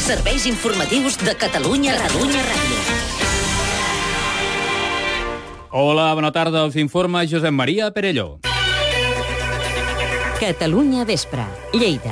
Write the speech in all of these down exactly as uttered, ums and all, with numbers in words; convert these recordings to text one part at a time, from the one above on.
Serveis informatius de Catalunya Ràdio. Hola, bona tarda. Els informa Josep Maria Perelló. Catalunya Vespre, Lleida.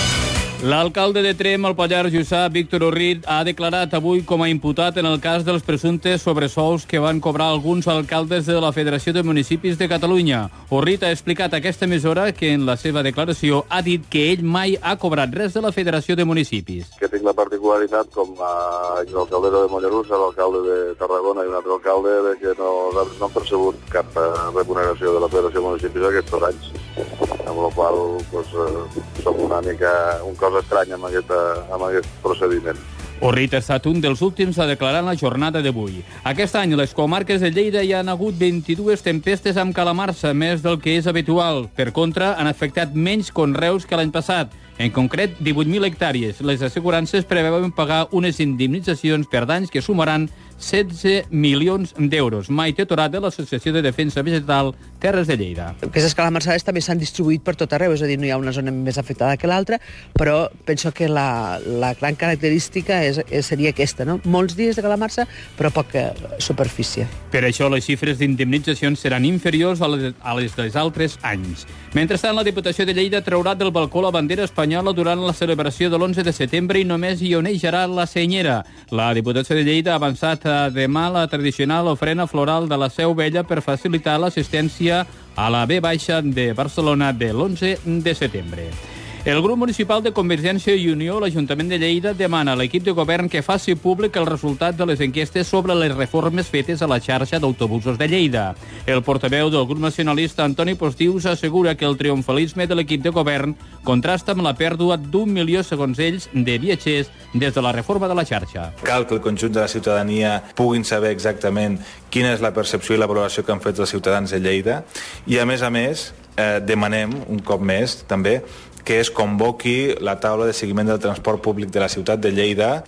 L'alcalde de Tremp, al Pallars Jussà, Víctor Orrit, ha declarat avui com a imputat en el cas dels presumptes sobresous que van cobrar alguns alcaldes de la Federació de Municipis de Catalunya. Orrit ha explicat aquesta emissora que en la seva declaració ha dit que ell mai ha cobrat res de la Federació de Municipis. Que tinc la particularitat, com a exalcaldessa de Mollerussa, l'alcalde de Tarragona i un altre alcalde, de que no, no han percebut cap remuneració de la Federació de Municipis aquests anys. Amb la qual pues, eh, som una mica un cosa estranya amb, aquesta, amb aquest procediment. Orrit ha estat un dels últims a declarar en la jornada d'avui. Aquest any, les comarques de Lleida hi han hagut vint-i-dues tempestes amb calamarsa, més del que és habitual. Per contra, han afectat menys conreus que l'any passat. En concret, divuit mil hectàrees. Les assegurances preveuen pagar unes indemnitzacions per danys que sumaran setze milions d'euros. Maite Torat, de l'Associació de Defensa Vegetal Terres de Lleida. Aquestes calamarsades també s'han distribuït per tot arreu, és a dir, no hi ha una zona més afectada que l'altra, però penso que la, la gran característica és, és, seria aquesta, no? Molts dies de calamarsa, però poca superfície. Per això les xifres d'indemnitzacions seran inferiors a les, a les dels altres anys. Mentrestant, la Diputació de Lleida traurà del balcó la bandera espanyola durant la celebració de l'onze de setembre i només hi onejarà la senyera. La Diputació de Lleida ha avançat a demà la tradicional ofrena floral de la Seu Vella per facilitar l'assistència a la V baixa de Barcelona de l'onze de setembre. El grup municipal de Convergència i Unió, l'Ajuntament de Lleida, demana a l'equip de govern que faci públic el resultat de les enquestes sobre les reformes fetes a la xarxa d'autobusos de Lleida. El portaveu del grup nacionalista, Antoni Postius, assegura que el triomfalisme de l'equip de govern contrasta amb la pèrdua d'un milió, segons ells, de viatgers des de la reforma de la xarxa. Cal que el conjunt de la ciutadania puguin saber exactament quina és la percepció i la valoració que han fet els ciutadans de Lleida i, a més a més, eh, demanem, un cop més, també, que es convoqui la taula de seguiment del transport públic de la ciutat de Lleida.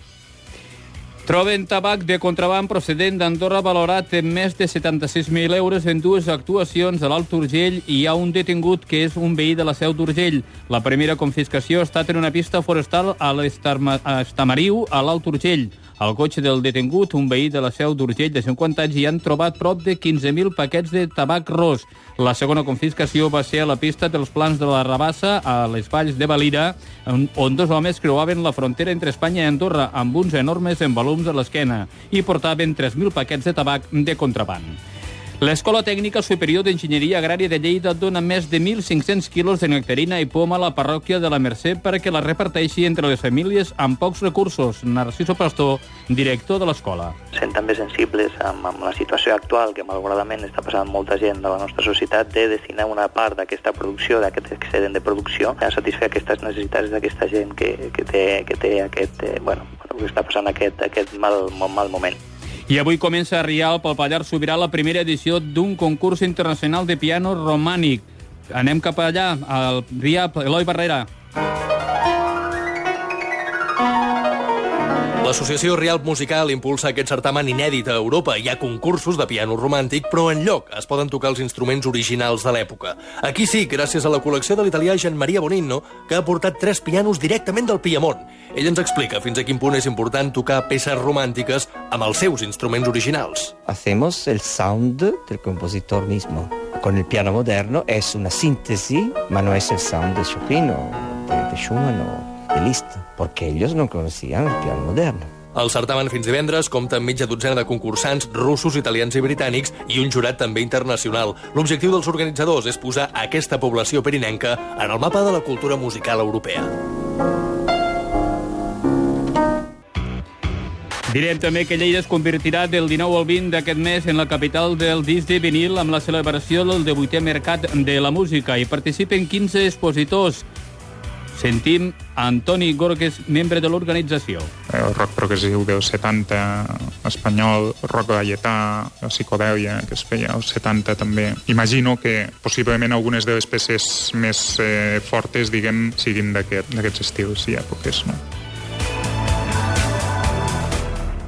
Troben tabac de contraban procedent d'Andorra valorat en més de setanta-sis mil euros en dues actuacions a l'Alt Urgell i hi ha un detingut que és un veí de la Seu d'Urgell. La primera confiscació ha estat en una pista forestal a l'Estamariu, a l'Alt Urgell. Al cotxe del detingut, un veí de la Seu d'Urgell de cinquanta anys, hi han trobat prop de quinze mil paquets de tabac ros. La segona confiscació va ser a la pista dels Plans de la Rabassa, a les valls de Valira, on dos homes creuaven la frontera entre Espanya i Andorra amb uns enormes envolums a l'esquena i portaven tres mil paquets de tabac de contraban. L'Escola Tècnica Superior d'Enginyeria Agrària de Lleida dona més de mil cinc-cents quilos de nectarina i poma a la parròquia de la Mercè perquè la reparteixi entre les famílies amb pocs recursos. Narciso Pastor, director de l'escola. Sent també sensibles amb, amb la situació actual, que malauradament està passant molta gent de la nostra societat, de destinar una part d'aquesta producció, d'aquest excedent de producció, a satisfer aquestes necessitats d'aquesta gent que, que, té, que té aquest, eh, bueno, que està passant aquest, aquest mal, mal moment. I avui comença a Rialp, al Pallars Sobirà, la primera edició d'un concurs internacional de piano romànic. Anem cap allà, al Rialp. Eloi Barrera. L'associació Rialp Musical impulsa aquest certamen inèdit a Europa. Hi ha concursos de piano romàntic, però enlloc es poden tocar els instruments originals de l'època. Aquí sí, gràcies a la col·lecció de l'italià Gian Maria Bonino, que ha portat tres pianos directament del Piemont. Ell ens explica fins a quin punt és important tocar peces romàntiques amb els seus instruments originals. Hacemos el sound del compositor mismo. Con el piano moderno es una síntesis, pero no es el sound de Chopin o de, de Schumann o de Liszt, porque ellos no conocían el piano moderno. El certamen fins divendres compta amb mitja dotzena de concursants russos, italians i britànics i un jurat també internacional. L'objectiu dels organitzadors és posar aquesta població pirinenca en el mapa de la cultura musical europea. Direm també que Lleida es convertirà del dinou al vint d'aquest mes en la capital del disc de vinil amb la celebració del divuitè Mercat de la Música. Hi participen quinze expositors. Sentim Antoni Gorges, membre de l'organització. El rock progressiu dels setanta, espanyol, rock galletà, la psicodèlia que es feia als setanta també. Imagino que possiblement algunes de les peces més eh, fortes, diguem, siguin d'aquest, d'aquests estils i èpoques, no?